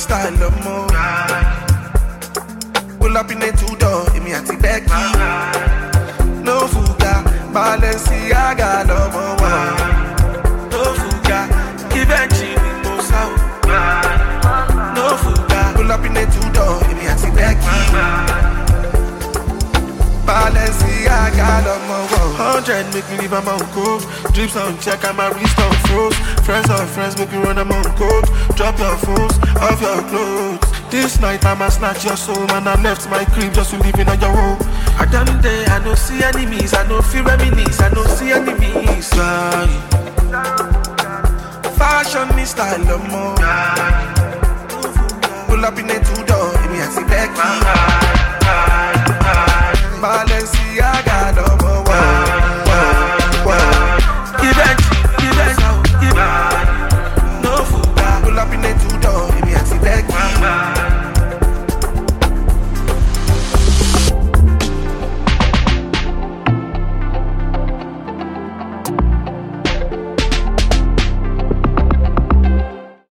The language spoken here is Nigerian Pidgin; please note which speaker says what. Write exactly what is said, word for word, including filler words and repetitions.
Speaker 1: style no more. Pull up in a two-door, in me at the back. No fuga, Balenciaga no more. No fuga, give a chini no sound. No fuga, pull up in a two-door, in me at the back. Balenciaga no more. Hundred make me leave a man coat. Drips on check and my wrist on froze. Friends on friends make me run a man coat. Drop your phones off your clothes. This night I'ma snatch your soul. Man, I left my crib just to live in on your home. I done day, I don't see enemies. I don't feel reminisce, I don't see enemies. Sorry. Fashion me style no more. Pull up in a two